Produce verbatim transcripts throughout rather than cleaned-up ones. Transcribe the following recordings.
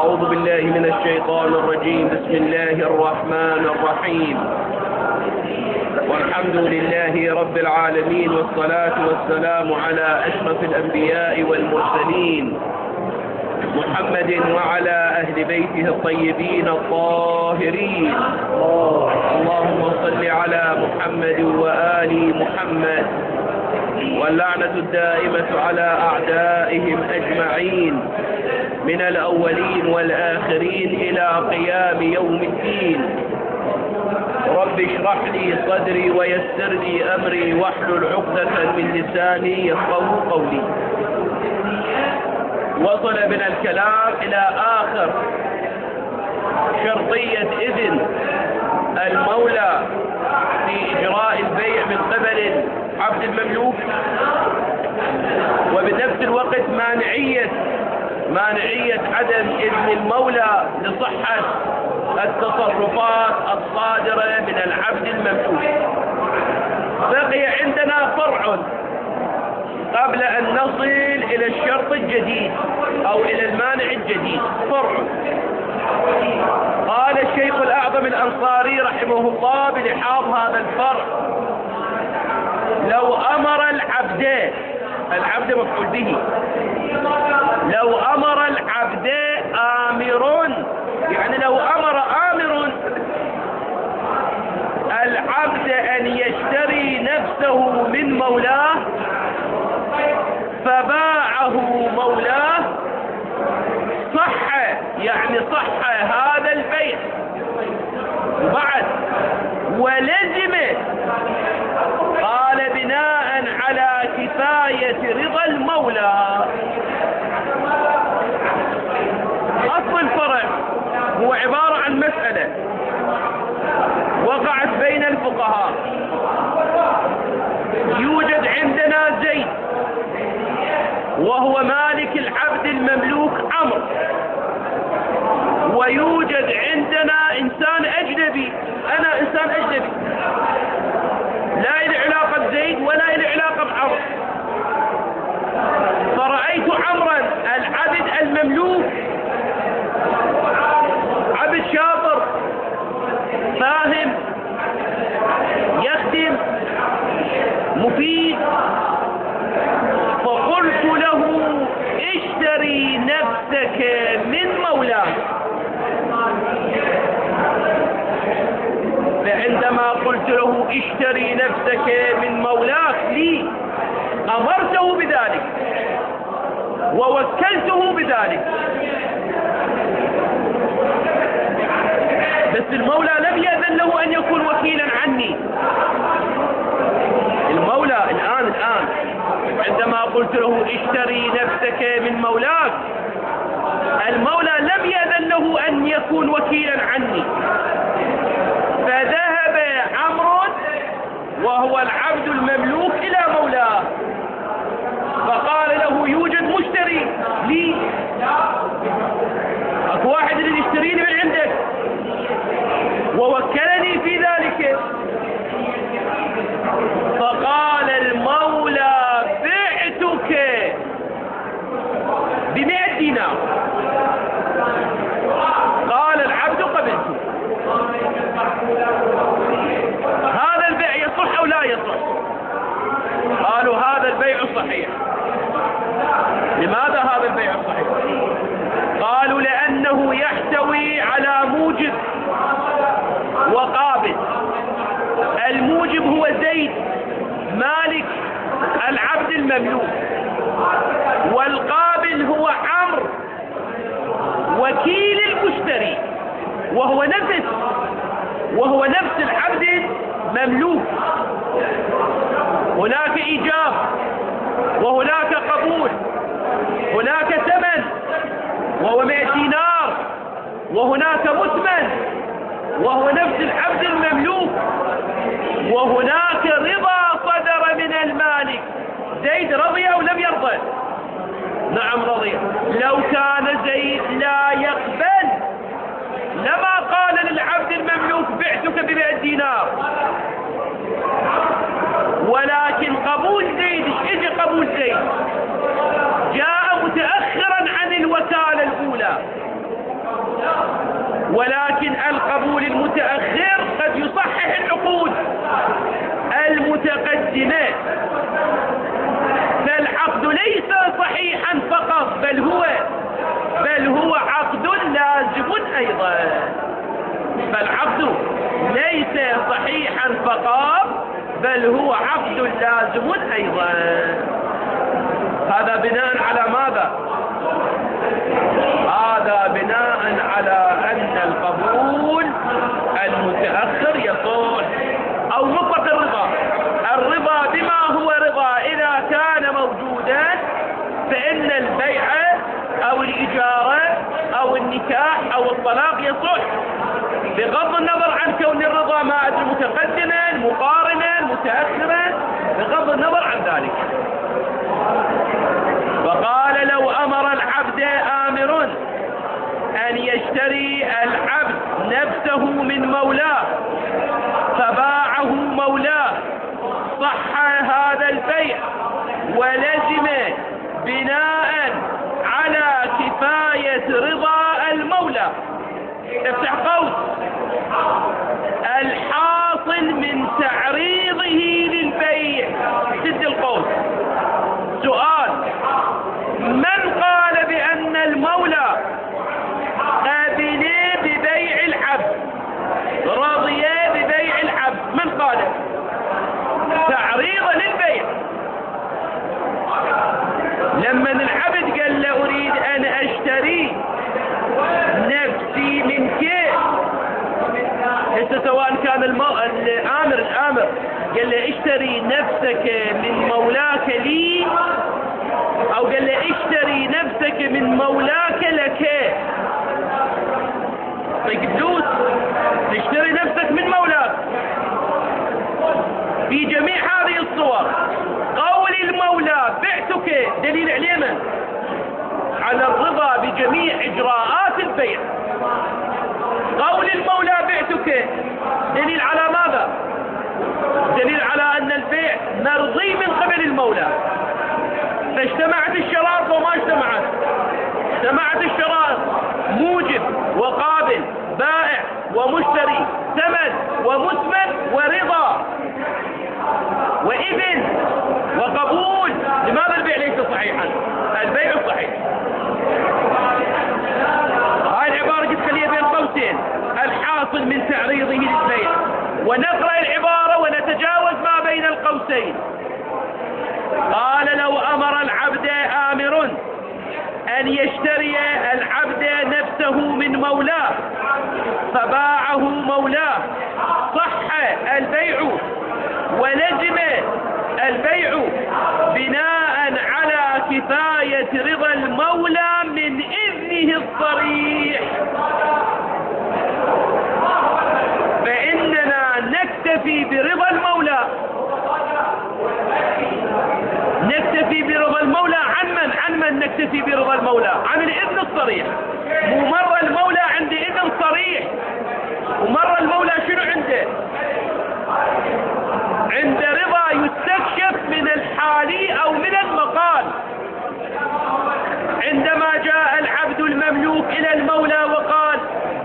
أعوذ بالله من الشيطان الرجيم. بسم الله الرحمن الرحيم، والحمد لله رب العالمين، والصلاة والسلام على أشرف الأنبياء والمرسلين محمد وعلى أهل بيته الطيبين الطاهرين. اللهم صل على محمد وآل محمد، واللعنة الدائمة على أعدائهم أجمعين من الأولين والآخرين إلى قيام يوم الدين. رب اشرح لي صدري ويسر لي أمري واحلل عقدة من لساني يفقهوا قولي. وصل بنا الكلام إلى آخر شرطية إذن المولى في إجراء البيع من قبل عبد المملوك، وبنفس الوقت مانعية مانعية عدم إذن المولى لصحة التصرفات الصادرة من العبد المملوك. بقي عندنا فرع قبل أن نصل إلى الشرط الجديد أو إلى المانع الجديد. فرع قال الشيخ الأعظم الأنصاري رحمه الله بلحاظ هذا الفرع: لو أمر العبد، العبد مفعول به، لو أمر العبد آمر، يعني لو أمر آمر العبد أن يشتري نفسه من مولاه فباعه مولاه، صح، يعني صح هذا البيع. وبعد ولزمه، قال بناء على كفاية رضا المولى. أصل الفرع هو عبارة عن مسألة وقعت بين الفقهاء. يوجد عندنا زيد وهو مالك العبد المملوك عمرو، ويوجد عندنا إنسان أجنبي، أنا إنسان أجنبي لا إلي علاقة بزيد ولا إلي علاقة بعمرو، فرأيت عمرا العبد المملوك عبد شاطر فاهم يخدم مفيد، فقلت له اشتري نفسك من مولاه. فعندما قلت له اشتري نفسك من مولاك لي، أمرته بذلك ووكلته بذلك، بس المولى لم يأذن له أن يكون وكيلا عني. المولى الآن الآن عندما قلت له اشتري نفسك من مولاك، المولى لم يأذن له أن يكون وكيلا عني. فذهب عمرو وهو العبد المملوك إلى مولاه فقال له يوجد مشتري لي، اكو واحد اللي يشتريني من عندك ووكلني في ذلك. فقال المولى بعتك بمئة دينار. قال العبد قبلته. هذا البيع يصح أو لا يصح؟ قالوا هذا البيع صحيح. لماذا هذا البيع صحيح؟ قالوا لأنه يحتوي على موجب وقابل. الموجب هو زيد مالك العبد المملوك، والقابل هو عمرو وكيل المشتري، وهو نفس وهو نفس العبد المملوك. هناك إيجاب وهناك قبول، هناك ثمن وهو مئة دينار، وهناك مثمن وهو نفس العبد المملوك، وهناك رضا صدر من المالك. زيد رضي أو لم يرضى؟ نعم رضي. لو كان زيد لا يقبل لما قال للعبد المملوك بعتك بمئة دينار، ولكن قبول زيد، ايش قبول زيد؟ جاء متأخرا عن الوكالة الأولى، ولكن القبول المتأخر قد يصحح العقود المتقدمة. فالعقد ليس صحيحا فقط، بل هو بل هو عقد لازم أيضا. فالعقد ليس صحيحا فقط، بل هو عقد لازم أيضا. هذا بناء على ماذا؟ هذا بناء على أن القبول المتأخر يصح، أو مطلق الرضا. الرضا بما هو رضا إذا كان موجودا فإن البيع أو الإجارة أو النكاح أو الطلاق يصح، بغض النظر عن كون الرضا ما أدري متقدما مقارنا متأخرا، بغض النظر عن ذلك. فقال لو أمر العبد آمر أن يشتري العبد نفسه من مولاه فباعه مولاه صح هذا البيع، ولزم بناء على كفاية رضا المولى. افتح قوس: الحاصل من تعريضه للبيع. سد القوس. سؤال: من قال بأن المولى قابل ببيع العبد، رضي ببيع العبد؟ من قال؟ تعريض للبيع. لما العبد قال له أريد أن أشتري نفسي منك، هسه سواء كان المو... الآمر الآمر قال له اشتري نفسك من مولاك لي، أو قال له اشتري نفسك من مولاك لك، طيب فلوس تشتري نفسك من مولاك. في جميع هذه الصور قول المولى بعتك دليل على من؟ على الرضا بجميع إجراءات البيع. قول المولى بعتك دليل على ماذا؟ دليل على أن البيع مرضي من قبل المولى. فاجتمعت الشرائط وما اجتمعت؟ اجتمعت الشرائط: موجب وقابل، بائع ومشتري، ثمن ومثمن ورضا وإذن وقبول. لماذا البيع ليس صحيحا؟ البيع صحيح. هاي العبارة قد خليها بين قوسين: الحاصل من تعريضه للبيع. ونقرأ العبارة ونتجاوز ما بين القوسين. قال لو أمر العبد آمر أن يشتري العبد نفسه من مولاه فباعه مولاه صح البيع، ولزم البيع بناء على كفاية رضا المولى من إذنه الصريح. فإننا نكتفي برضا المولى، نكتفي برضا المولى عن من؟ عن من نكتفي برضا المولى؟ عن الإذن الصريح. ومر المولى عند إذن صريح، ومر المولى شنو عنده؟ عند رضا يستكشف من الحالي أو من المقال. عندما جاء العبد المملوك إلى المولى وقال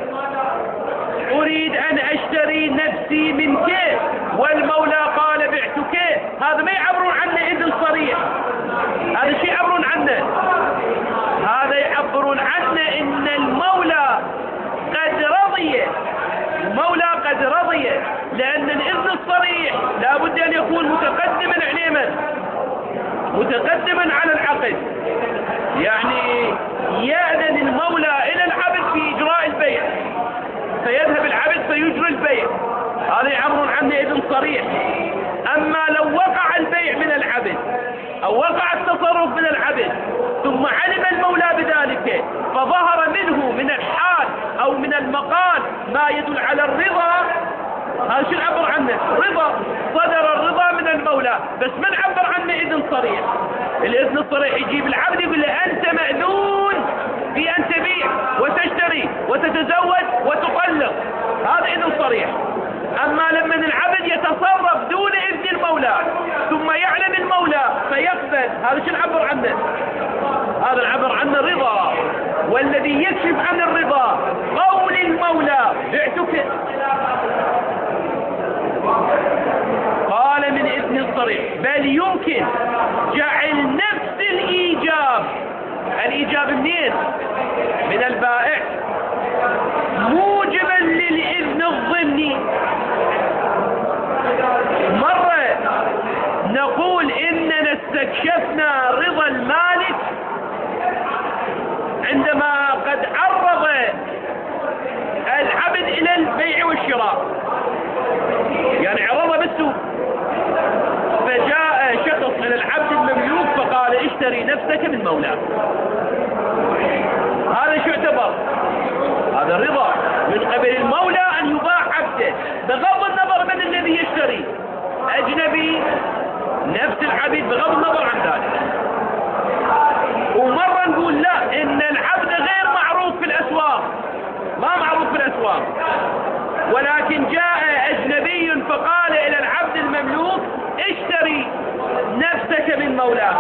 أريد أن أشتري نفسي منك، والمولى قال بعتك، هذا ما يعبرون عنه إذن صريح، هذا شيء يعبرون عنه. هذا يعبرون عنه إن المولى قد رضي، المولى قد رضي، لأن الإذن الصريح لا بد أن يكون متقدما على من؟ متقدما على العقد. يعني يأذن المولى إلى العبد في إجراء البيع، فيذهب العبد فيجري البيع، هذا يعبرون عنه إذن صريح. أما لو وقع البيع من العبد أو وقع التصرف من العبد ثم علم المولى بذلك فظهر منه من الحال أو من المقال ما يدل على الرضا، هذا شو نعبر عنه؟ رضا، صدر الرضا من المولى. بس ما نعبر عنه إذن صريح. الإذن الصريح يجيب العبد يقول له أنت مأذون في أن تبيع وتشتري وتتزوج وتطلق، هذا إذن صريح. أما لما العبد يتصرف دون إذن المولى ثم يعلم المولى فيقبل، هذا شو نعبر عنه؟ هذا نعبر عنه رضا. والذي يكشف عن الرضا قول المولى صريح، بل يمكن جعل نفس الإيجاب، الإيجاب منين؟ من البائع، موجبا للإذن الضمني. مرة نقول إننا استكشفنا رضا المالك عندما قد عرض العبد إلى البيع والشراء، يعني عرضه بالسوق، فجاء شخص إلى العبد المملوك فقال اشتري نفسك من مولاك. هذا شو يعتبر؟ هذا الرضا من قبل المولى أن يباع عبده بغض النظر من الذي يشتري، أجنبي نفس العبيد بغض النظر عن ذلك. ومرة نقول لا، إن العبد غير معروف في الأسواق، ما معروف في الأسواق، ولكن جاء أجنبي فقال إلى العبد المملوك اشتري نفسك من مولاك.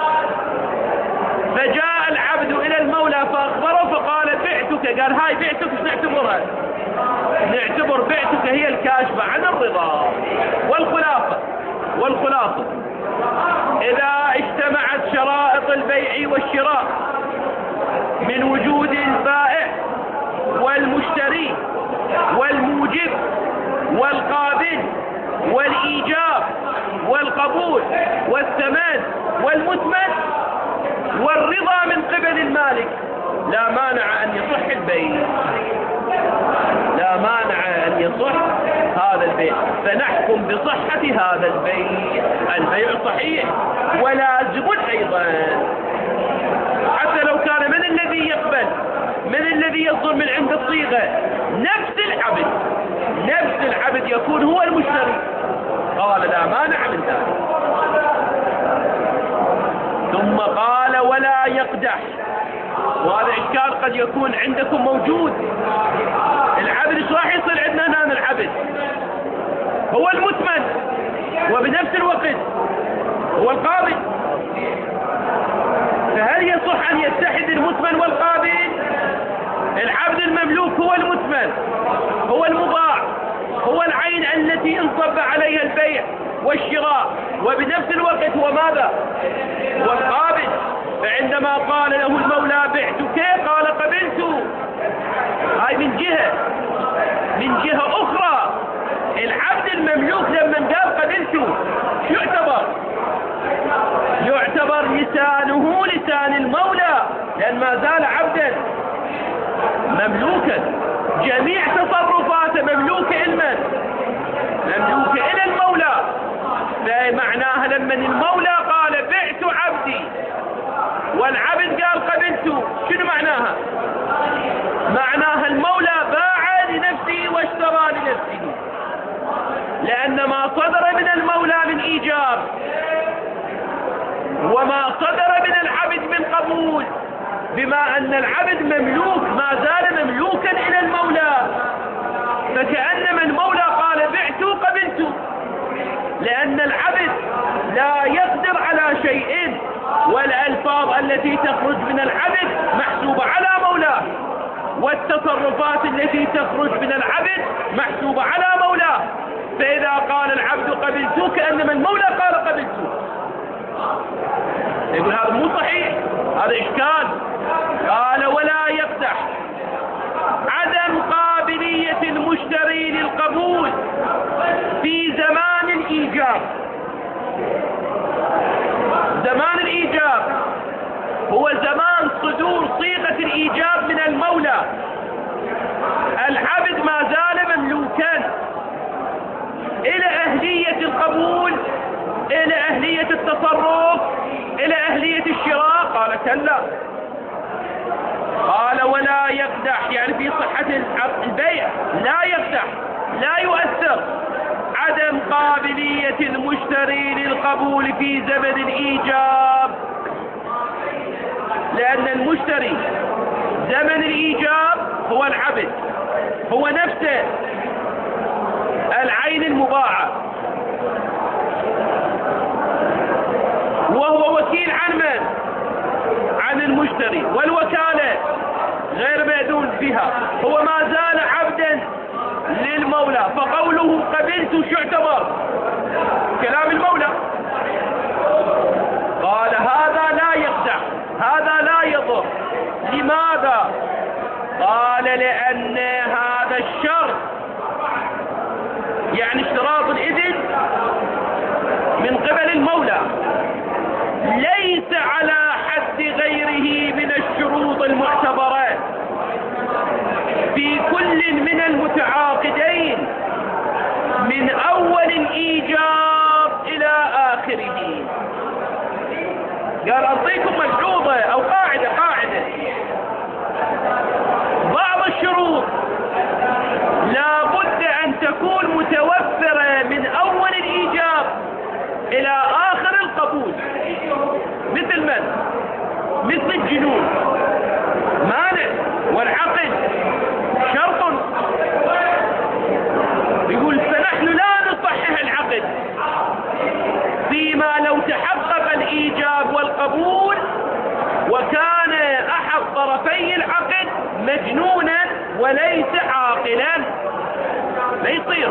فجاء العبد إلى المولى فأخبره فقال بعتك. قال هاي بعتك ايش نعتبرها؟ نعتبر بعتك هي الكاشفة عن الرضا. والخلاصة والخلاصة إذا اجتمعت شرائط البيع والشراء من وجود البائع والمشتري والموجب والقابل والإيجاب والقبول والثمن والمثمن والرضا من قبل المالك، لا مانع أن يصح البيع، لا مانع أن يصح هذا البيع، فنحكم بصحة هذا البيع. البيع صحيح ولازم أيضا، حتى لو كان من الذي يقبل، من الذي يصدر من عند الصيغة نفس العبد، نفس العبد يكون هو المشتري. قال لا مانع من ذلك. ثم قال ولا يقدح، وهذا إشكال قد يكون عندكم موجود. العبد ايش راح يصير عندنا هنا؟ العبد هو المثمن وبنفس الوقت هو القابل، فهل يصح أن يتحد المثمن والقابل؟ العبد المملوك هو المثمن، هو المباع، هو العين التي انصب عليها البيع والشراء، وبنفس الوقت هو ماذا؟ هو القابل. فعندما قال له المولى بعتك قال قبلت، هاي من جهة. من جهة أخرى العبد المملوك لما قال قبلت شو يعتبر؟ يعتبر لسانه لسان المولى، لأن ما زال عبدا مملوكا، جميع تصرفاته مملوكة إلمن؟ مملوكة إلى المولى. فمعناها لما المولى قال بعت عبدي والعبد قال قبلت، شنو معناها؟ معناها المولى باع لنفسه واشترى لنفسه، لأن ما صدر من المولى من إيجاب وما صدر من العبد من قبول، بما أن العبد مملوك ما زال مملوكا إلى المولى، فكأنما المولى قال بعت قبلت، لأن العبد لا يقدر على شيء، والألفاظ التي تخرج من العبد محسوبة على مولاه، والتصرفات التي تخرج من العبد محسوبة على مولاه. فإذا قال العبد قبلت كأنما المولى قال قبلت. يقول هذا مو صحيح، هذا إشكال. قال ولا يقدح عدم قابلية المشتري للقبول في زمان الإيجاب. زمان الإيجاب هو زمان صدور صيغة الإيجاب من المولى، العبد ما زال مملوكا إلى أهلية القبول، إلى أهلية التصرف، إلى أهلية الشراء. قال كلا. قال ولا يقدح، يعني في صحة البيع لا يقدح، لا يؤثر عدم قابلية المشتري للقبول في زمن الإيجاب، لأن المشتري زمن الإيجاب هو العبد، هو نفسه العين المباعة، وهو وكيل عن من؟ عن المشتري، والوكالة غير مأذون بها، هو ما زال عبدا للمولى. فقوله قبلت شو يعتبر؟ كلام المولى. قال هذا لا يخدع، هذا لا يضر. لماذا؟ قال لأن هذا الشرط، يعني اشتراط الإذن من قبل المولى، ليس على حد غيره من الشروط المعتبرة في كل من المتعاقدين من أول الإيجاب إلى آخره. قال أعطيكم ملحوظة أو قاعدة قاعدة بعض الشروط لا بد أن تكون متوفرة من أول الإيجاب إلى آخر القبول، مثل من؟ مثل الجنون مانع، والعقل شرط. يقول فنحن لا نصحح العقد فيما لو تحقق الإيجاب والقبول وكان أحد طرفي العقد مجنونا وليس عاقلا، لا يصير،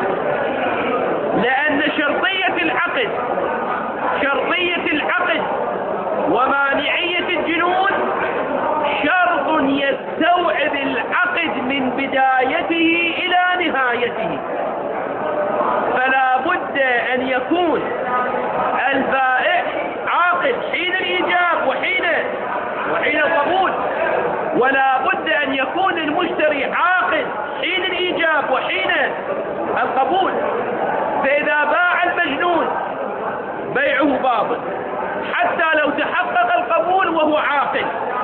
لأن شرطية العقد شرطية العقد ومانعية الجنون شرط يستوعب العقد من بدايته إلى نهايته، فلا بد أن يكون البائع عاقل حين الإيجاب وحين وحين القبول، ولا بد أن يكون المشتري عاقل حين الإيجاب وحين القبول. فإذا باع المجنون بيعه باطل حتى لو تحقق القبول وهو عاقل،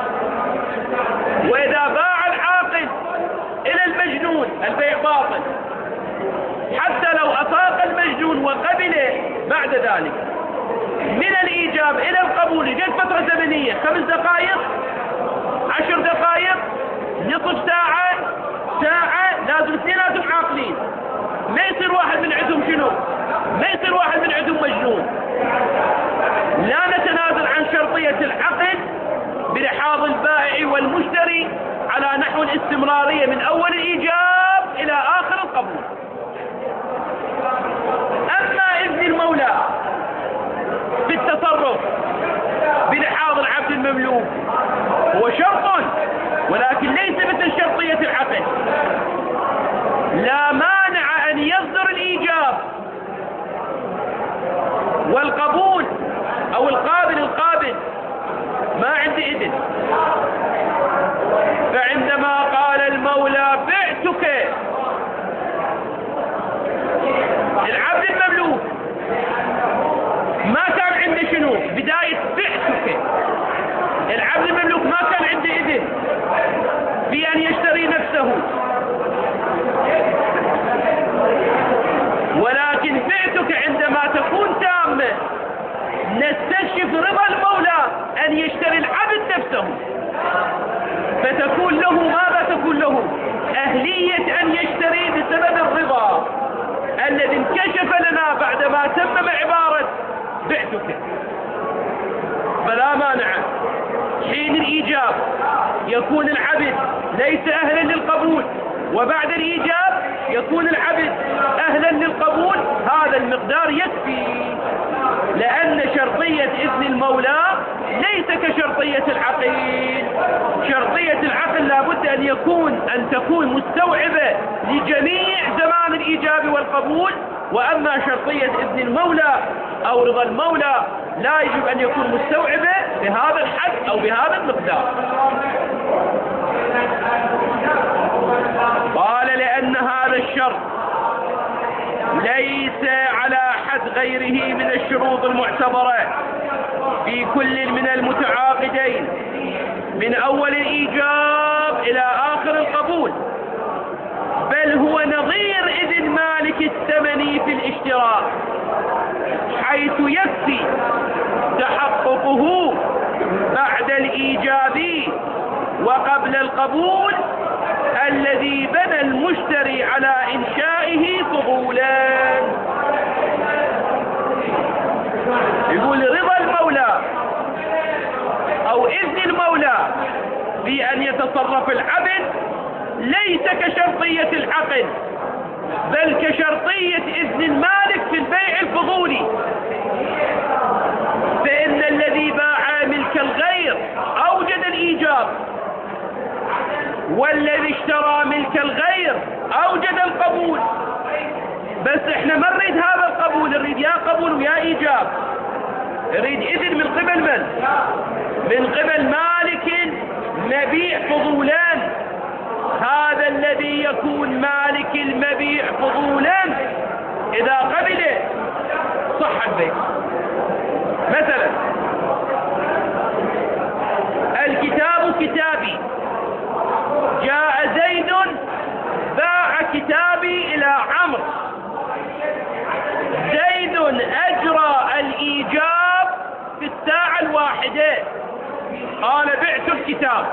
وإذا باع العاقل إلى المجنون البيع باطل حتى لو أفاق المجنون وقبل بعد ذلك. من الإيجاب إلى القبول جت فترة زمنية، خمس دقائق، عشر دقائق، نصف ساعة، ساعة، لازم اثنيناتهم عاقلين، ما يصير واحد من عندهم شنو؟ ما يصير واحد من عندهم مجنون. لا نتنازل عن شرطية العقد بلحاظ البائع والمشتري على نحو الاستمرارية من أول الإيجاب إلى آخر القبول. أما إذن المولى في التصرف بلحاظ العبد المملوك هو شرط، ولكن ليس مثل شرطية العقد. لا مانع أن يصدر الإيجاب والقبول أو القابل القابل ما عندي إذن، فعندما قال المولى بعتك العبد المملوك ما كان عنده شنو؟ بداية بعتك العبد المملوك ما كان عنده إذن في أن يشتري نفسه، ولكن بعتك عندما تكون تامة نستكشف رضا المولى أن يشتري العبد نفسه، فتكون له ماذا تكون له؟ أهلية أن يشتري بسبب الرضا الذي انكشف لنا بعدما تمم عبارة بعتك. فلا مانع حين الإيجاب يكون العبد ليس أهلا للقبول، وبعد الإيجاب يكون العبد أهلا للقبول، هذا المقدار يكفي، لأن شرطية إذن المولى ليس كشرطية العقل. شرطية العقل لابد أن يكون أن تكون مستوعبة لجميع زمان الإيجاب والقبول، وأما شرطية إذن المولى أو رضا المولى لا يجب أن يكون مستوعبة بهذا الحد أو بهذا المقدار. قال لأن هذا الشرط ليس على حد غيره من الشروط المعتبرة في كل من المتعاقدين من أول الإيجاب إلى آخر القبول، بل هو نظير إذن مالك الثمن في الاشتراء، حيث يكفي تحققه بعد الإيجاب وقبل القبول الذي بنى المشتري على إنشائه فضولا. يقول رضا المولى أو إذن المولى في أن يتصرف العبد ليس كشرطية العقد، بل كشرطية إذن المالك في البيع الفضولي. فإن الذي باع ملك الغير أوجد الإيجاب، والذي اشترى ملك الغير أوجد القبول. بس احنا ما نريد هذا القبول، نريد يا قبول ويا إيجاب. نريد إذن من قبل من؟ من قبل مالك مبيع فضولان. هذا الذي يكون مالك المبيع فضولا إذا قبل صح البيع. مثلا الكتاب كتابي، جاء زيد باع كتابي إلى عمرو، زيد أجرى الإيجاب في الساعة الواحدة، قال بعت الكتاب،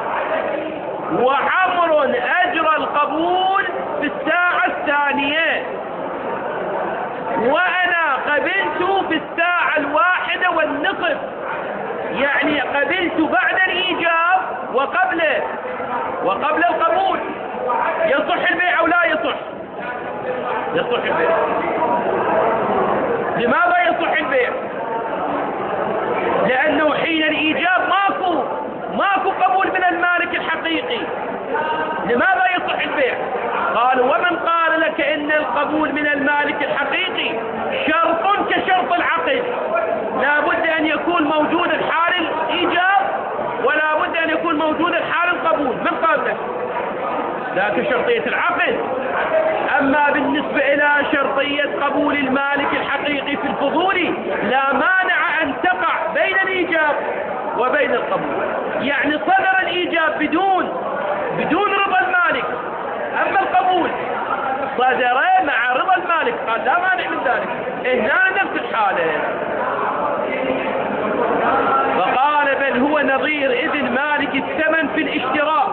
وعمر أجرى القبول في الساعة الثانية، وأنا قبلت في الساعة الواحدة والنصف، يعني قبلت بعد الإيجاب وقبل وقبل القبول. يصح البيع أو لا يصح؟ يصح البيع. لماذا يصح البيع؟ لأنه حين الإيجاب ماكو ماكو قبول من المالك الحقيقي. لماذا يصح البيع؟ قالوا ومن قال لك إن القبول من المالك الحقيقي شرط كشرط العقد، لا بد أن يكون موجود حال الإيجاب ولا بد أن يكون موجود حال القبول. من قال لك؟ ذاك شرطية العقد. أما بالنسبة إلى شرطية قبول المالك الحقيقي في الفضول لا مانع أن تقع بين الإيجاب وبين القبول، يعني صدر الإيجاب بدون بدون رضا المالك، أما القبول صدر مع رضا المالك، قال لا مانع من ذلك. هنا نفس الحالة. فقال بل هو نظير إذن مالك الثمن في الاشتراء،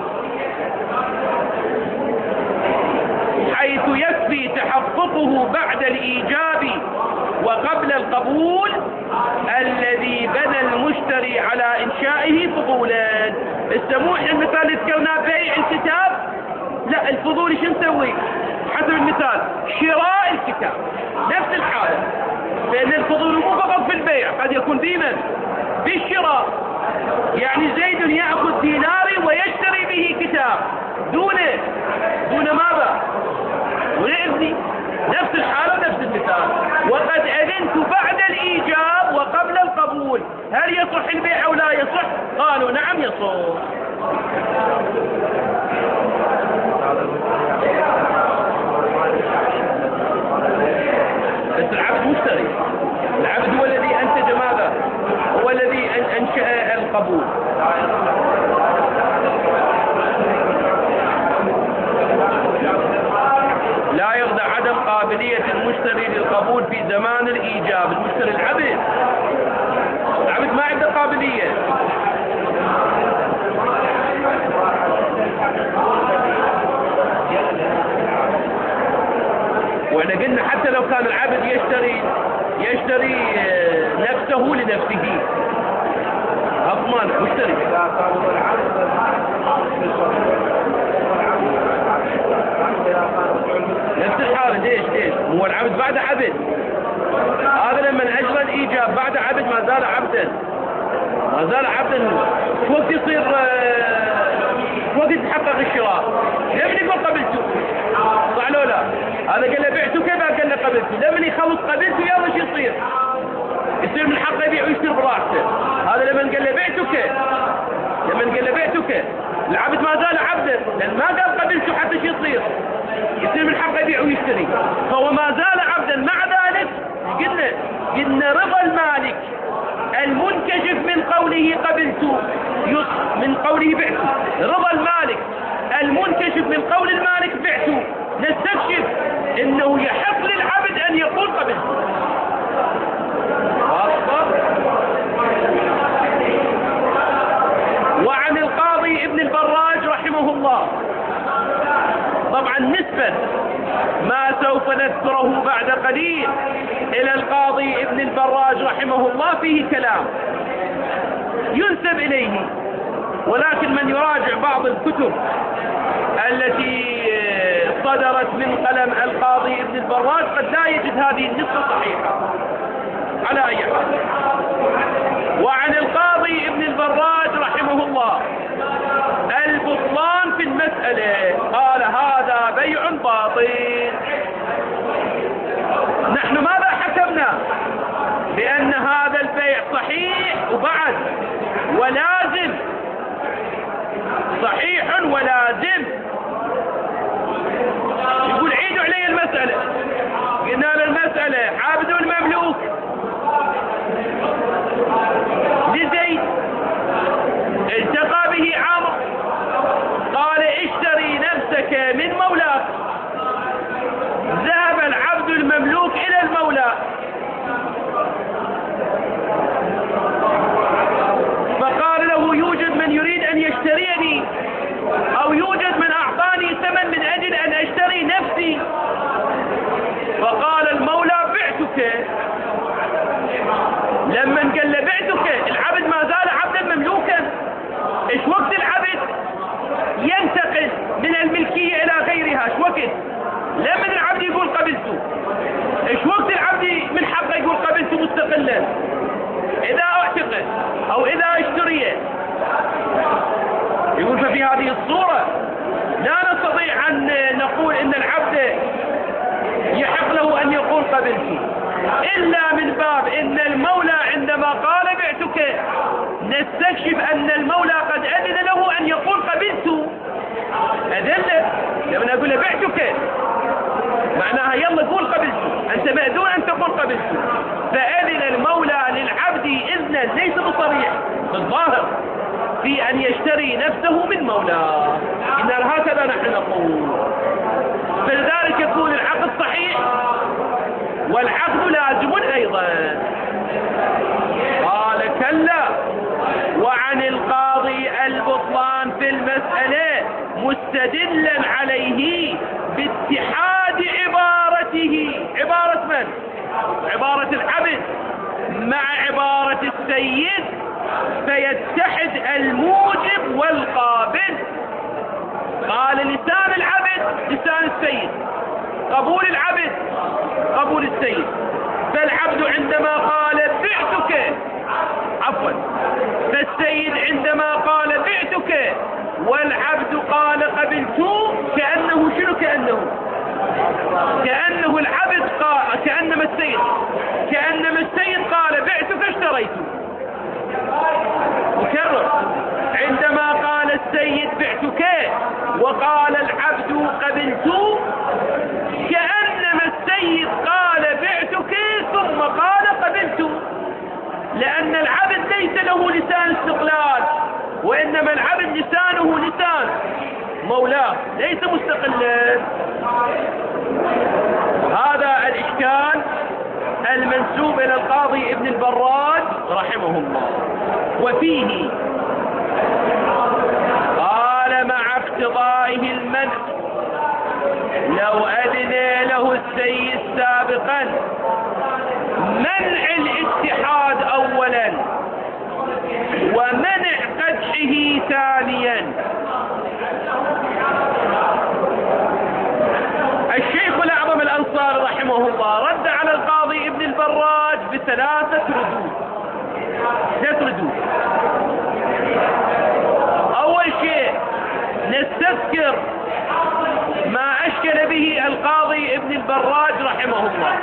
حيث يكفي تحققه بعد الإيجاب وقبل القبول الذي بنى المشتري على إنشائه فضولا. السموح المثال اللي ذكرناه بيع الكتاب، لا الفضول شو نسوي؟ حسب المثال شراء الكتاب، نفس الحالة، لأن الفضول مو فقط في البيع، قد يكون بمن؟ بالشراء. يعني زيد يأخذ ديناري ويشتري به كتاب دون دون ماذا؟ دون إذني. نفس الحالة ونفس المثال. وقد أذنت بعد الإيجاب وقبل القبول، هل يصح البيع أو لا يصح؟ قالوا نعم يصح. بس العبد مشتري، العبد هو الذي أنتج ماذا؟ هو الذي أنشأ القبول. لا يرضى عدم قابلية المشتري للقبول في زمان الإيجاب. المشتري العبد العبد ما عنده قابلية. واحنا قلنا حتى لو كان العبد يشتري يشتري نفسه لنفسه، أضمان مشتري. نفس الحالة. ليش ليش؟ هو العبد بعد عبد، هذا لما أجرى الإيجاب بعد عبد ما زال عبدا، ما زال عبدا. وقت يصير وقت يتحقق الشراء لمن يقول قبلته؟ صح لو لا؟ هذا قال له بعته كيف قال له قبلته؟ لمن يخلص قبلته يلا شو يصير؟ يصير من حقه يبيع ويشتري براحته. هذا لمن قال له بعتك، لمن قال له بعتك العبد ما زال عبدا، لأن ما قال قبلته حتى شو يصير؟ يصير من حقه يبيع ويشتري، فهو ما زال عبدا. مع ذلك قلنا قلنا رضا المالك المنكشف من قوله قبلت من قوله بعت، رضا المالك المنكشف من قول المالك بعت، نستكشف انه يحق للعبد ان يقول قبلت. وعن القاضي ابن البراج رحمه الله، طبعا نسبة ما سوف نذكره بعد قليل إلى القاضي ابن البراج رحمه الله فيه كلام ينسب إليه، ولكن من يراجع بعض الكتب التي صدرت من قلم القاضي ابن البراج قد لا يجد هذه النسبة صحيحة. على أي حال. وعن القاضي ابن البراج رحمه الله البطلان في المسألة، قال هذا بيع باطل. نحن ماذا حكمنا؟ بأن هذا البيع صحيح وبعد ولازم، صحيح ولازم. يقول عيدوا علي المسألة. قلنا له المسألة عبد المملوك لزيد التقى به عمرو، قال اشتري نفسك من مولاك. ذهب العبد المملوك إلى المولى فقال له يوجد من يريد أن يشتريني، أو يوجد من أعطاني ثمن من أجل أن أشتري نفسي. فقال المولى بعتك. لما قال له بعتك، العبد ما زال عبدا مملوكا. ايش وقت العبد ينتقل من الملكية إلى غيرها؟ ايش وقت لما العبد يقول قبلته؟ ايش وقت العبد من حقه يقول قبلته مستقلا؟ إذا اعتق أو إذا اشتري. يقول ففي هذه الصورة لا نستطيع أن نقول إن العبد يحق له أن يقول قبلته، إلا من باب إن المولى عندما قال بعتك نستكشف أن المولى قد أذن له أن يقول قبلته. أذن لما أقول له بعتك معناها يلا قول قبلته، أنت مأذون أن تقول قبلته. فأذن المولى للعبد إذنا ليس بصريح بالظاهر في أن يشتري نفسه من مولاه. إن هكذا نحن نقول. فلذلك يكون العقد صحيح والعقد لازم أيضا. قال كلا. وعن القاضي البطلان في المسألة مستدلا عليه باتحاد عبارته، عبارة من؟ عبارة العبد مع عبارة السيد، فيتحد الموجب والقابل. قال لسان العبد لسان السيد، قبول العبد قبول السيد. فالعبد عندما قال بعتك، عفوا، فالسيد عندما قال بعتك والعبد قال قبلت، كأنه شنو؟ كأنه كأنه العبد قال، كأنما السيد كأنما السيد قال بعتك اشتريته. مكرر، عندما قال السيد بعتك وقال العبد قبلت، كأنما السيد قال بعتك ثم قال قبلت، لأن العبد ليس له لسان استقلال، وإنما العبد لسانه لسان مولاه ليس مستقلا. هذا الإشكال المنسوب إلى القاضي ابن البراج رحمه الله. وفيه قال مع اقتضائه المنع لو أذن له السيد سابقا منع الاتحاد أولا ومنع قدحه ثانيا. الشيخ الأعظم الأنصاري رحمه الله رد على القاضي ابن البراج بثلاثة ردود. ثلاث ردود. أول شيء نستذكر ما أشكل به القاضي ابن البراج رحمه الله.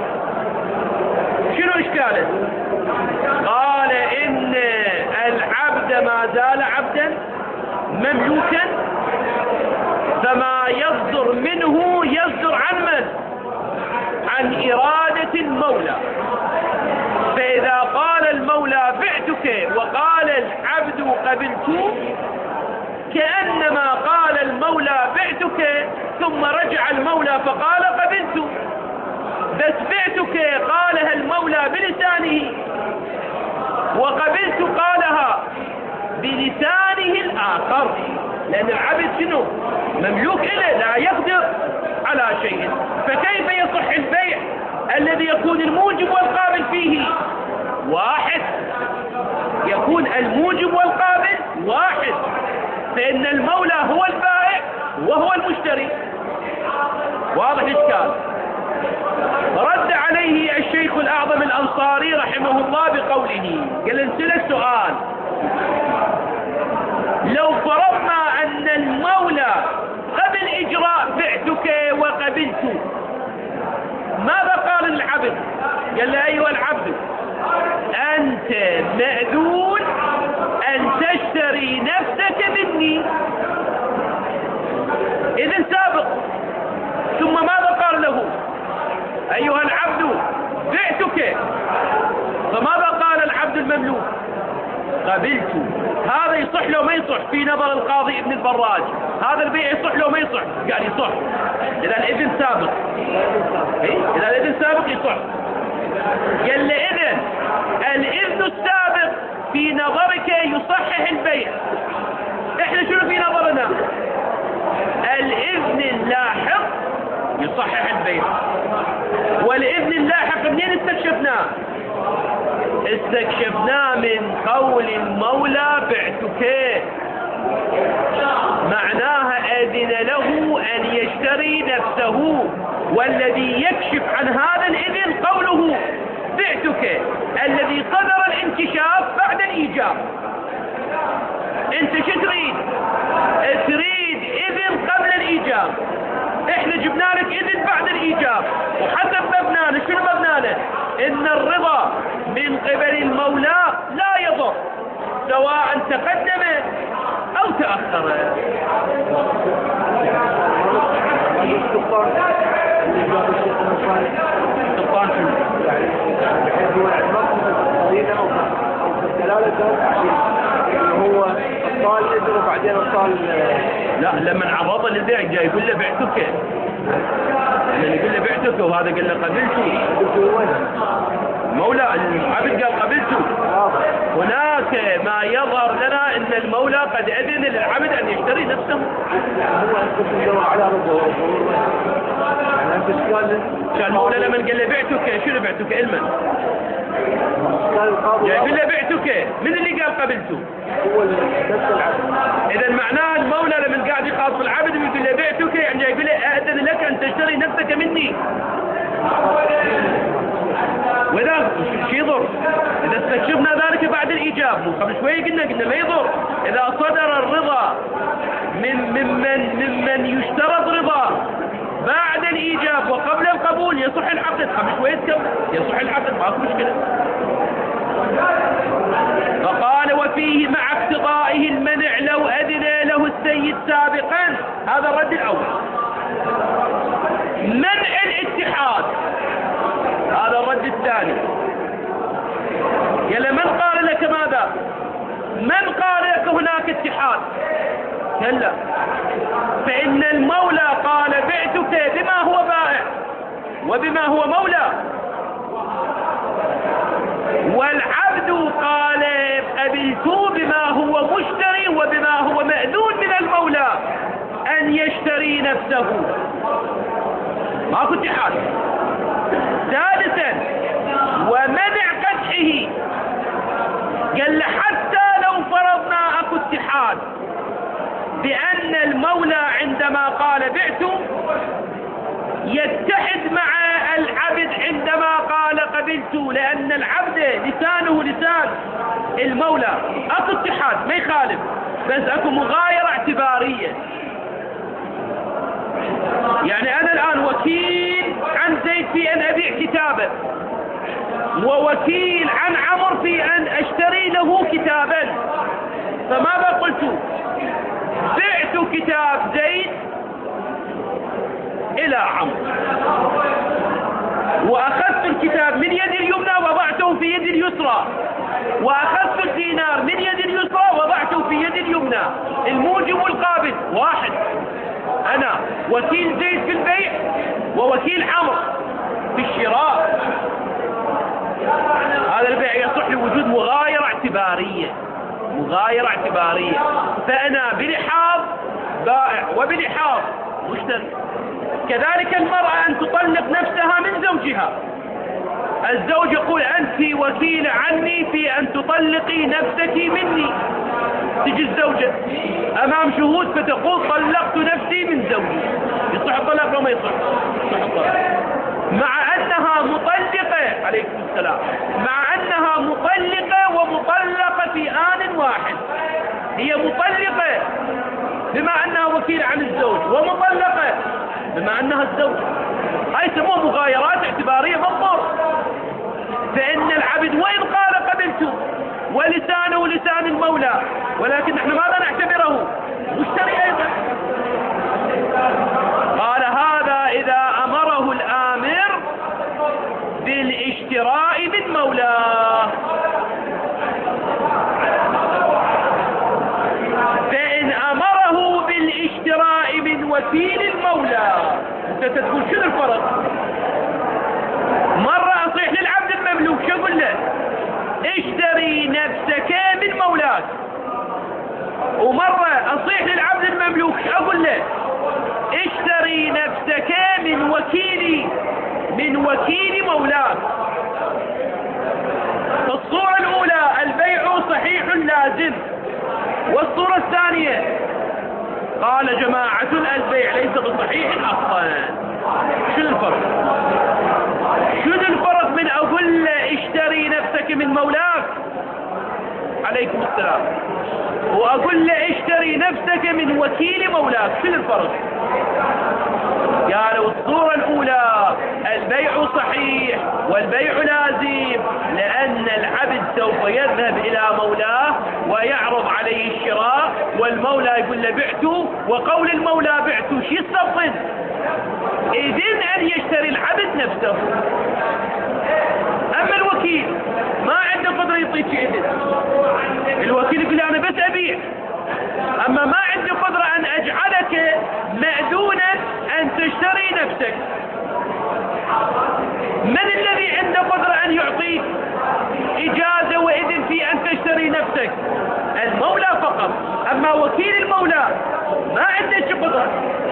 شنو إشكاله؟ قال إن العبد ما زال عبدا مملوكا، فما يصدر منه يصدر عن من؟ عن إرادة المولى. فإذا قال المولى بعتك وقال العبد قبلت، كأنما قال المولى بعتك ثم رجع المولى فقال قبلت، بس بعتك قالها المولى بلسانه وقبلت قالها بلسانه الآخر، لأن العبد شنو؟ مملوك إليه لا يقدر على شيء. فكيف يصح البيع الذي يكون الموجب والقابل فيه واحد؟ يكون الموجب والقابل واحد، فإن المولى هو البائع وهو المشتري. واضح الإشكال؟ رد عليه الشيخ الأعظم الأنصاري رحمه الله بقوله، قال انسأل سؤال: لو فرضنا أن المولى قبل إجراء بعتك وقبلت، ماذا قال العبد؟ قال له: أيها العبد، أنت مأذون أن تشتري نفسك مني. إذن سابق. ثم ماذا قال له؟ أيها العبد، بعتك. فماذا قال العبد المملوك؟ قبلت. هذا يصح لو ما يصح في نظر القاضي ابن البراج؟ هذا البيع يصح لو ما يصح؟ قال يصح. إذا الإذن سابق. إذا الإذن سابق يصح. قال له: إذن الإذن السابق في نظرك يصحح البيع. إحنا شنو في نظرنا؟ الإذن اللاحق يصحح البيع. والإذن اللاحق منين استكشفناه؟ استكشفناه من قول المولى: بعتك. معناها أذن له أن يشتري نفسه، والذي يكشف عن هذا الإذن قوله: بعتك، الذي صدر الانكشاف بعد الإيجاب. انت شو تريد؟ تريد إذن قبل الإيجاب، احنا جبنا لك إذن بعد الإيجاب، وحسب مبنانا شنو مبنانا؟ إن الرضا من قبل المولى لا يضر سواء تقدم أو تأخر. السلطان شنو؟ بحيث هو العلماء أو في الدلالة كان هو الطال إذن وبعدين الطال. لا، لما عرض للبيع جاي يقول له: بعتك. لما يقول له: بعتك، وهذا قال له: قبلته. مولى العبد قال: قبلته. هناك ما يظهر لنا ان المولى قد اذن للعبد ان يشتري نفسه. هو انت على رضا. كان المولى لما قال له: بعتك، شنو بعتك؟ علما يقول له: بعتك. من اللي قال قبلته؟ هو نفس العبد. اذا معناه المولى لما قاعد يخاطب العبد ويقول له: بعتك، يعني يقول له: اذن لك ان تشتري نفسك مني. وإذا شو يضر؟ إذا استكشفنا ذلك بعد الإيجاب، قبل شوي قلنا قلنا ما يضر. إذا صدر الرضا من ممن ممن يشترط رضا بعد الإيجاب وقبل القبول يصح العقد. قبل شوي يصح العقد، ماكو مشكلة. فقال: وفيه مع اقتضائه المنع لو أذن له السيد سابقا. هذا الرد الأول. منع الاتحاد، هذا الرد الثاني. يلا، من قال لك ماذا؟ من قال لك هناك اتحاد؟ كلا، فإن المولى قال: بعتك بما هو بائع وبما هو مولى، والعبد قال: قبلت بما هو مشتري وبما هو مأذون من المولى أن يشتري نفسه. ماكو اتحاد. ثالثا، ومنع قدحه. قال حتى لو فرضنا اكو اتحاد بان المولى عندما قال بعت يتحد مع العبد عندما قال قبلت، لان العبد لسانه لسان المولى. اكو اتحاد ما يخالف، بس اكو مغايرة اعتبارية. يعني انا الان وكيل عن زيد في ان ابيع كتابا، ووكيل عن عمر في ان اشتري له كتابا. فماذا قلت؟ بعت كتاب زيد الى عمر، واخذت الكتاب من يد اليمنى وضعته في يد اليسرى، واخذت الدينار من يد اليسرى وضعته في يد اليمنى. الموجب والقابض واحد. انا وكيل زيد في البيع ووكيل عمرو في الشراء. هذا البيع يصح لوجود مغايرة اعتبارية، مغايرة اعتبارية. فأنا بلحاظ بائع وبلحاظ مشتري. كذلك المرأة أن تطلق نفسها من زوجها. الزوج يقول: أنت وكيلة عني في أن تطلقي نفسك مني. تجي الزوجة أمام شهود فتقول: طلقت نفسي من زوجي. يصح الطلاق ولا ما يصح؟ يصح الطلاق. مع أنها مطلقة عليكم السلام، مع أنها مطلقة ومطلقة في آن واحد. هي مطلقة بما أنها وكيل عن الزوج، ومطلقة بما أنها الزوج. هاي يسموها مغايرات اعتبارية مضمر. فإن العبد وإن قال قبلت ولسانه لسان المولى، ولكن نحن ماذا نعتبره؟ مشتري أيضا. قال هذا إذا أمره الآمر بالاشتراء من مولاه. فإن أمره بالاشتراء من وكيل المولى، أنت تقول شنو الفرق؟ مرة أصيح للعبد المملوك شو أقول له؟ اشتري نفسك من مولاك. ومرة أصيح للعبد المملوك شو أقول له؟ اشتري نفسك من وكيل من وكيل مولاك. الصورة الأولى البيع صحيح لازم، والصورة الثانية قال جماعة البيع ليس بصحيح أصلا. شنو الفرق؟ شنو الفرق من أقول له اشتري نفسك من مولاك عليكم السلام، وأقول له اشتري نفسك من وكيل مولاك؟ شنو الفرق؟ قالوا الصورة الأولى البيع صحيح والبيع لازم، لأن العبد سوف يذهب إلى مولاه ويعرض عليه الشراء، والمولى يقول له بعته، وقول المولى بعته شو يستبطن؟ إذن أن يشتري العبد نفسه. أما الوكيل ما عنده قدرة يعطيك إذن. الوكيل يقول أنا بس أبيع، أما ما عندي قدرة أن أجعلك مأذونا أن تشتري نفسك. من الذي عنده قدرة أن يعطيك إجازة وإذن في أن تشتري نفسك؟ المولى فقط. أما وكيل المولى ما عنده قدرة.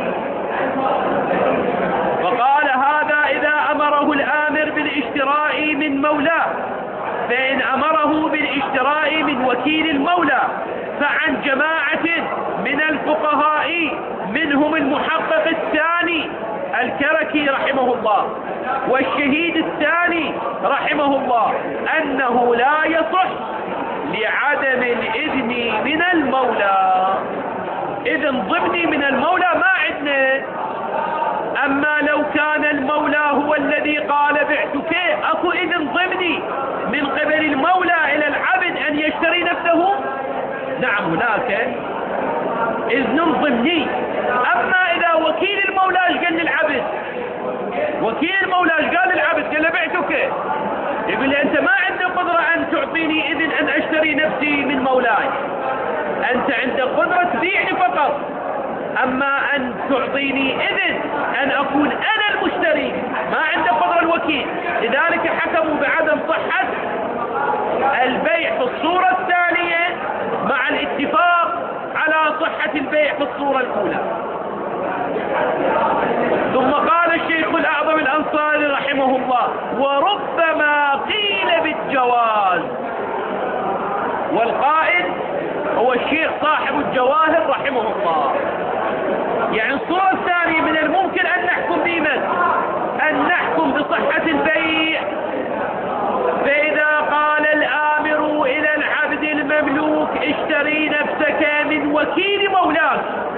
وقال هذا إذا أمره الآمر بالاشتراء من مولاه. فإن أمره بالاشتراء من وكيل المولى فعن جماعة من الفقهاء منهم المحقق الثاني الكركي رحمه الله والشهيد الثاني رحمه الله أنه لا يصح لعدم الإذن من المولى. إذن ضمني من المولى ما عندنا. أما لو كان المولى هو الذي قال بعتك أكو إذن ضمني من قبل المولى إلى العبد أن يشتري نفسه؟ نعم هناك إذن ضمني. أما إذا وكيل المولى قال للعبد، وكيل المولى قال للعبد قال له بعتك، يقول لي أنت ما عندك قدرة أن تعطيني إذن أن أشتري نفسي من مولاي، أنت عندك قدرة تبيعني فقط، أما أن تعطيني إذن أن أكون أنا المشتري ما عندك قدرة الوكيل. لذلك حكموا بعدم صحة البيع في الصورة الثانية مع الاتفاق على صحة البيع في الصورة الأولى. ثم قال الشيخ الأعظم الأنصاري رحمه الله وربما قيل بالجواز، والقائل هو الشيخ صاحب الجواهر رحمه الله. يعني الصورة الثانية من الممكن أن نحكم بمن؟ أن نحكم بصحة البيع. فإذا قال الآمر إلى العبد المملوك اشتري نفسك من وكيل مولاك،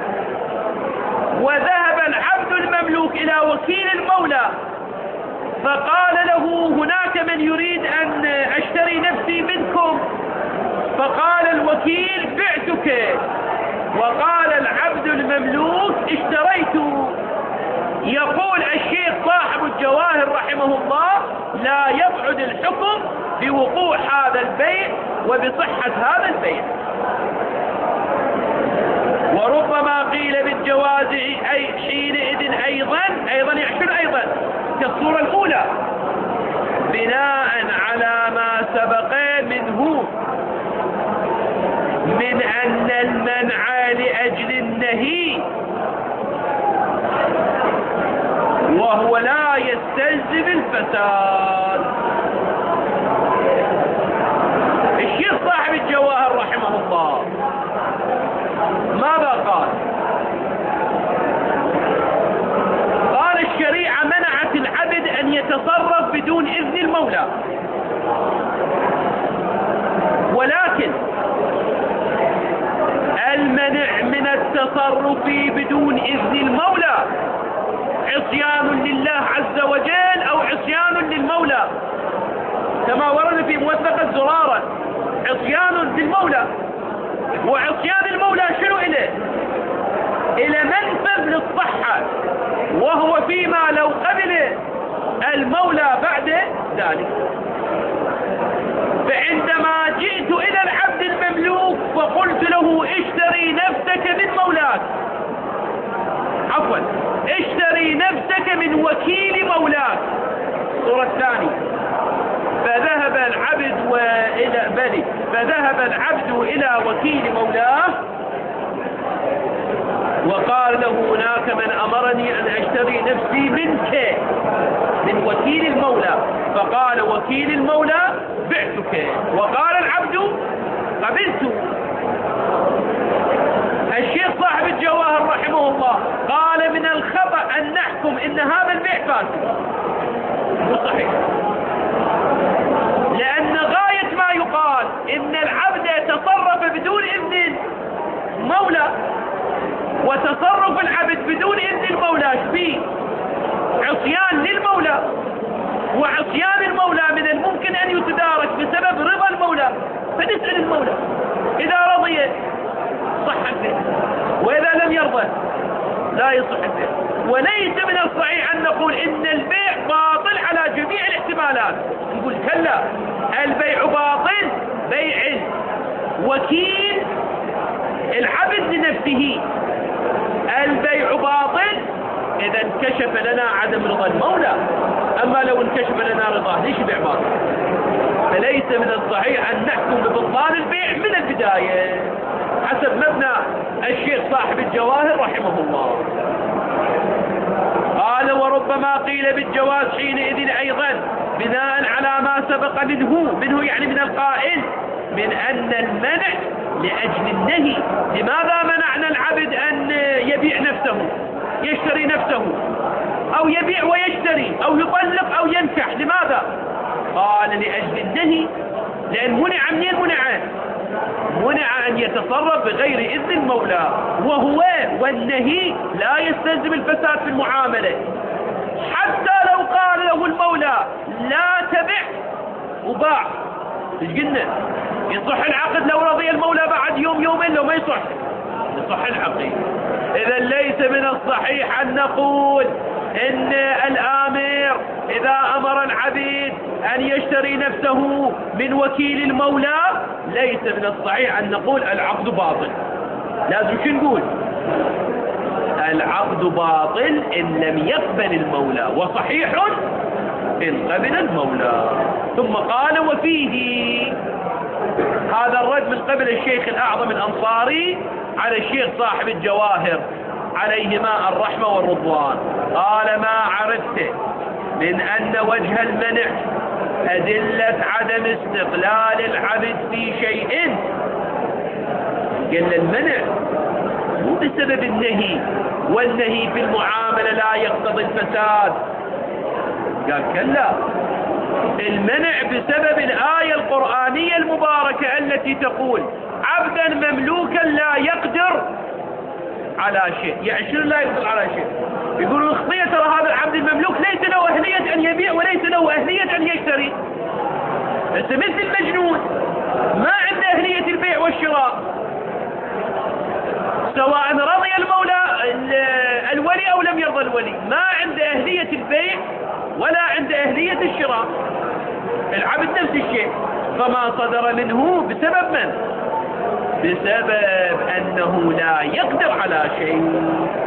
وذهب العبد المملوك إلى وكيل المولى فقال له هناك من يريد أن أشتري نفسي منكم، فقال الوكيل بعتك، وقال العبد المملوك اشتريت. يقول الشيخ صاحب الجواهر رحمه الله لا يبعد الحكم بوقوع هذا البيع وبصحة هذا البيع. وربما قيل بالجواز أي حينئذ أيضا أيضا يحسن أيضا كالصورة الأولى بناء على ما سبق منه من أن المنع لأجل النهي وهو لا يستلزم الفساد. الشيخ صاحب الجواهر رحمه الله ماذا قال؟ قال الشريعة منعت العبد أن المولى. ولكن المنع من التصرف بدون إذن المولى عصيان لله عز وجل أو عصيان للمولى، كما ورد في موثقة زرارة، عصيان للمولى. وعصيان المولى شنو إليه؟ إلى منفذ للصحة، وهو فيما لو قبل المولى بعد ذلك. فعندما جئت إلى العبد المملوك فقلت له اشتري نفسك من مولاك، عفوا اشتري نفسك من وكيل مولاك. الصورة الثانية، فذهب العبد وإلى بني فذهب العبد إلى وكيل مولاه وقال له هناك من أمرني أن أشتري نفسي منك، من وكيل المولى. فقال وكيل المولى بعتك، وقال العبد قبلت. الشيخ صاحب الجواهر رحمه الله قال من الخطأ أن نحكم إن هذا البيع فاسد، مو صحيح، لأن غاية ما يقال إن العبد يتصرف بدون إذن المولى، وتصرف العبد بدون إذن المولى فيه عصيان للمولى، وعصيان المولى من الممكن أن يتدارك بسبب رضا المولى. فنسأل المولى إذا رضي صح البيع، وإذا لم يرضى لا يصح البيع. وليس من الصحيح أن نقول إن البيع باطل على جميع الاحتمالات، نقول كلا، البيع باطل بيع وكيل العبد لنفسه، البيع باطل إذا انكشف لنا عدم رضا المولى. أما لو انكشف لنا رضاه ليش بيع باطل؟ فليس من الصحيح أن نحكم ببطلان البيع من البداية حسب مبنى الشيخ صاحب الجواهر رحمه الله. قال وربما قيل بالجواز حينئذ أيضا بناء على ما سبق منه منه يعني من القائل من أن المنع لأجل النهي. لماذا منعنا العبد أن يبيع نفسه، يشتري نفسه، أو يبيع ويشتري، أو يطلق أو ينكح؟ لماذا؟ قال لأجل النهي، لأن منع منين منع؟ منع أن يتصرف بغير إذن المولى، وهو والنهي لا يستلزم الفساد في المعاملة. حتى لو قال له المولى لا تبع وباع، ايش قلنا؟ يصح العقد لو رضي المولى بعد يوم يومين، لو ما يصح يصح العقد. إذا ليس من الصحيح أن نقول إن الآمر إذا أمر العبيد أن يشتري نفسه من وكيل المولى ليس من الصحيح أن نقول العقد باطل. لازم شو نقول؟ العقد باطل إن لم يقبل المولى، وصحيح إن قبل المولى. ثم قال وفيه، هذا الرد من قبل الشيخ الأعظم الأنصاري على الشيخ صاحب الجواهر عليهما الرحمة والرضوان. قال ما عرفت من أن وجه المنع أدلة عدم استقلال العبد في شيء. قال المنع مو بسبب النهي، والنهي في المعاملة لا يقتضي الفساد. قال كلا، المنع بسبب الآية القرآنية المباركة التي تقول عبدا مملوكا لا يقدر على شيء. يعني شنو لا يقدر على شيء؟ يقولوا الخطية ترى هذا العبد المملوك ليس له أهلية أن يبيع وليس له أهلية أن يشتري. بس مثل المجنون ما عنده أهلية البيع والشراء، سواء رضي المولى الولي أو لم يرضى الولي، ما عنده أهلية البيع ولا عنده أهلية الشراء. العبد نفس الشيء. فما صدر منه بسبب من؟ بسبب أنه لا يقدر على شيء.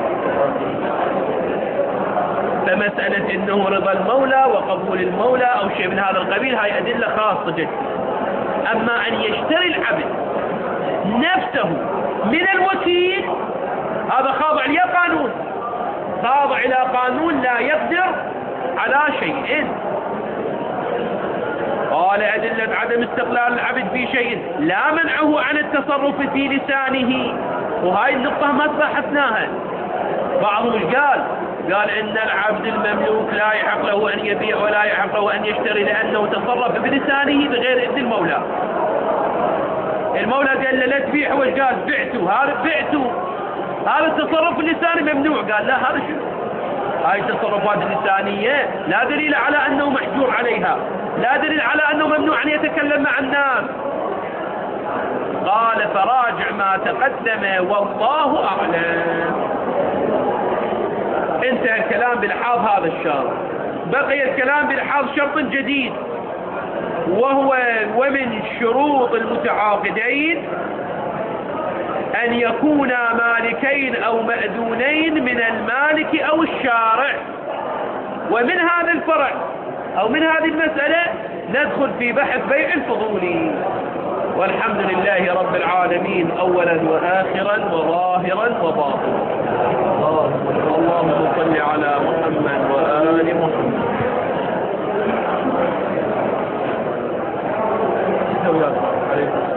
فمسألة أنه رضا المولى وقبول المولى أو شيء من هذا القبيل هاي أدلة خاصة جدا. أما أن يشتري العبد نفسه من الوكيل هذا خاضع إلى قانون، خاضع إلى قانون لا يقدر على شيء. قال أدلة عدم استقلال العبد في شيء لا منعه عن التصرف في لسانه. وهاي النقطة ما بحثناها. بعضهم ايش قال؟ قال ان العبد المملوك لا يحق له ان يبيع ولا يحق له ان يشتري لانه تصرف بلسانه بغير اذن المولى. المولى قال له لا تبيع، وش قال؟ بعته. هذا بعته، هذا التصرف اللساني ممنوع. قال لا، هذا شنو؟ هاي التصرفات اللسانية لا دليل على انه محجور عليها، لا دليل على انه ممنوع ان يتكلم مع الناس. قال فراجع ما تقدم والله اعلم. انتهى الكلام بلحاظ هذا الشرط. بقي الكلام بلحاظ شرط جديد، وهو ومن شروط المتعاقدين أن يكونا مالكين أو مأذونين من المالك أو الشارع. ومن هذا الفرع أو من هذه المسألة ندخل في بحث بيع الفضولي. والحمد لله رب العالمين أولا وآخرا وظاهرا وباطنا. اللهم صل على محمد وآل محمد.